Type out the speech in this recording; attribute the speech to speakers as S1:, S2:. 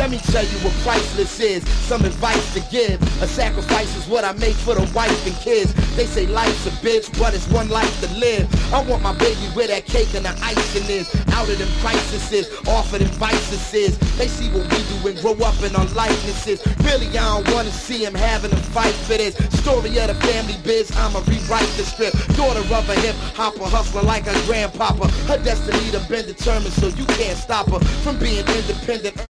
S1: Let me tell you what priceless is, some advice to give. A sacrifice is what I make for the wife and kids. They say life's a bitch, but it's one life to live. I want my baby where that cake and the icing is. Out of them crises, off of them vices. They see what we do and grow up in our likenesses. Really, I don't wanna see him having a fight for this. Story of the family biz, I'ma rewrite the script. Daughter of a hip hopper, hustler like her grandpapa. Her destiny to been determined, so you can't stop her from being independent.